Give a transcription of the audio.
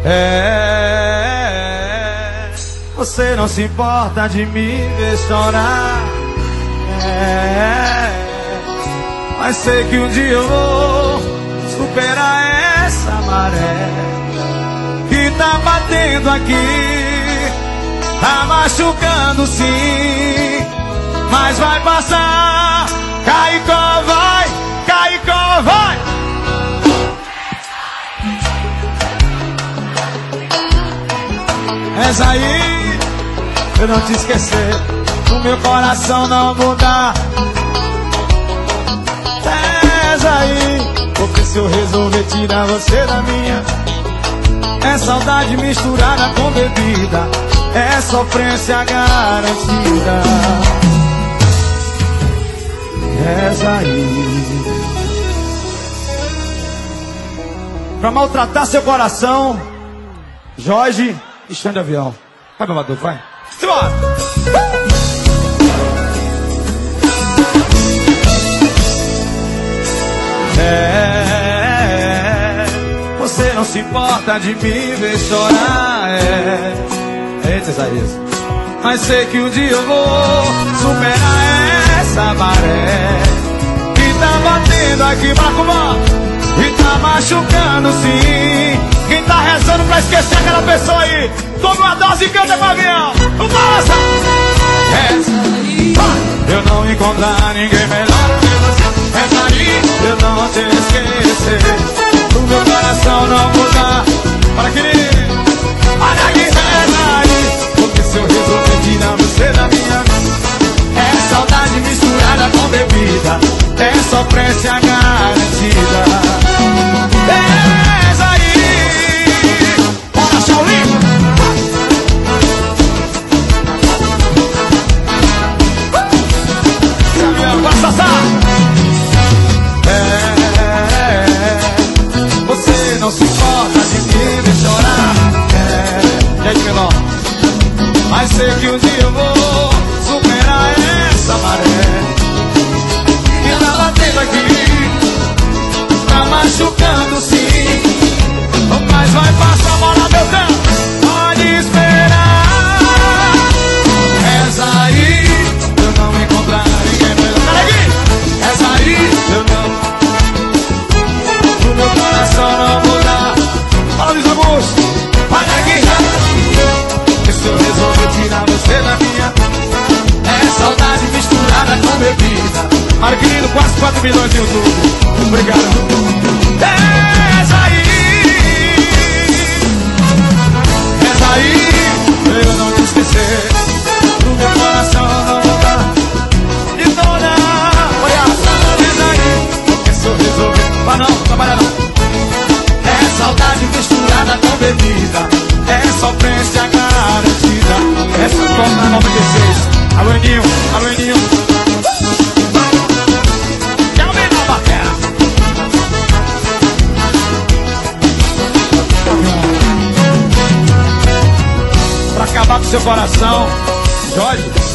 Você não se importa de me ver chorar. Mas sei que um dia eu vou superar essa maré que tá batendo aqui, tá machucando sim, mas vai passar. Caicó vai, Caicó vai. Reza aí, eu não te esquecer, o meu coração não mudar. Reza aí, porque se eu resolver tirar você da minha, é saudade misturada com bebida, é sofrência garantida. Reza aí. Pra maltratar seu coração, Jorge e Xande Avião. Vai, babador, vai. Simbora! Você não se importa de me ver chorar. Eita, Isaías. Mas sei que um dia eu vou superar essa maré que tá batendo aqui pra Cubã e tá machucando sim. Quem tá rezando pra esquecer aquela pessoa aí, tome uma dose e canta com o Avião. Vamos balançar. Eu não encontrar ninguém melhor do que você. Reza aí, eu não te esquecer, o meu coração não mudar. Para que olha aqui, reza aí, porque se eu resolver tirar você da minha, é saudade misturada com bebida, é sofrência garantida. Reza aí, bora Shaolin. Você não se importa de me ver chorar. Gente menor, mas sei que um dia eu vou superar essa maré que tá batendo aqui, tá machucando sim, mas vai passar. Bola, meu tempo, pode esperar. Reza aí, eu não encontrar ninguém melhor. Reza aí, eu não, o meu coração não mudar. Fala, Luiz Augusto, vai na guerra. E se eu resolver tirar você da minha, é saudade misturada com bebida. Mário querido, quase 4 milhões de YouTube. Obrigado. Reza aí, reza aí, eu não te esquecer, o meu coração não mudar. E dona, olha, reza aí, porque se eu resolver, vai não, trabalha não. É saudade misturada com bebida, é sofrência garantida. Essa toca 96. Alô, Eninho, alô, Eninho. Quero ver na baquera. Pra acabar com seu coração, Jorge.